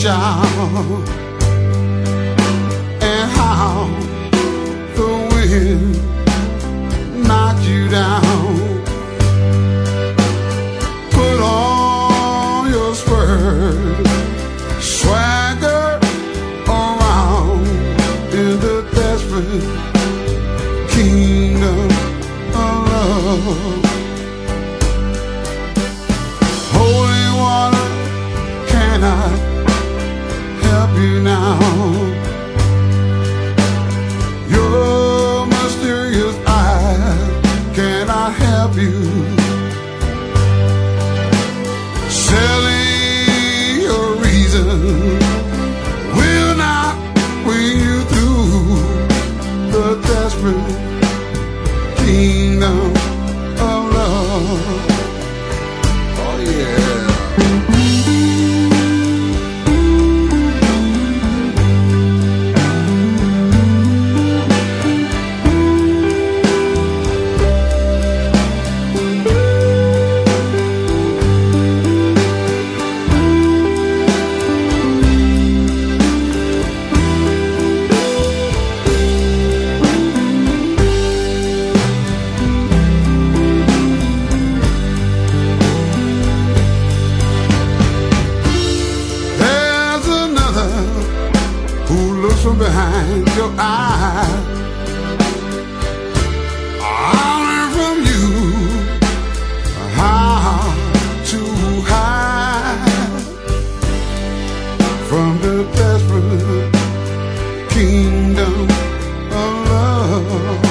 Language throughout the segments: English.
child, and how the wind knocked you down. Put on your spurs, swagger around in the desperate kingdom of love. Holy water cannot help you now. Your mysterious eyes cannot help you. Selling your reason will not bring you through the desperate kingdom of love. Oh yeah. From behind your eyes, I'll learn from you how to hide from the desperate kingdom of love.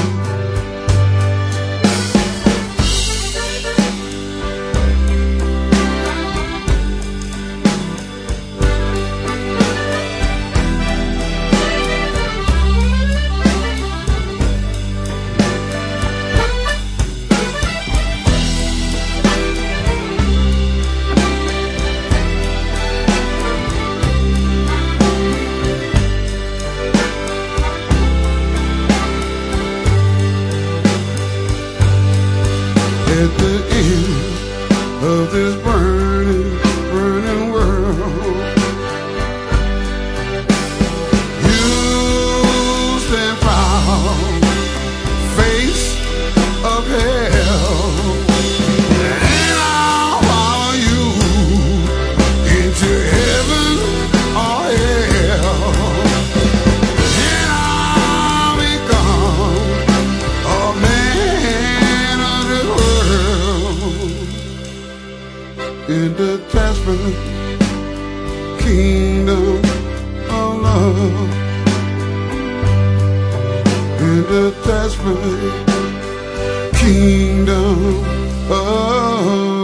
At the end of this burning, burning world, you stand proud, face of hell, and I'll follow you into heaven or hell, and I'll become a man of the world in the desperate kingdom of love. In the desperate kingdom of